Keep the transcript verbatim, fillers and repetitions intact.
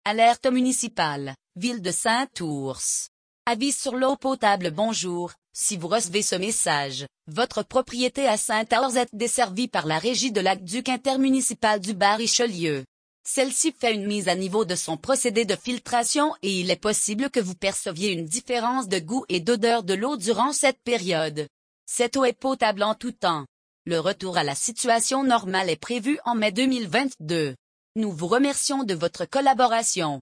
Alerte municipale, ville de Saint-Ours. Avis sur l'eau potable. Bonjour, si vous recevez ce message, votre propriété à Saint-Ours est desservie par la régie de l'aqueduc intermunicipal du Bas-Richelieu. Celle-ci fait une mise à niveau de son procédé de filtration et il est possible que vous perceviez une différence de goût et d'odeur de l'eau durant cette période. Cette eau est potable en tout temps. Le retour à la situation normale est prévu en mai deux mille vingt-deux. Nous vous remercions de votre collaboration.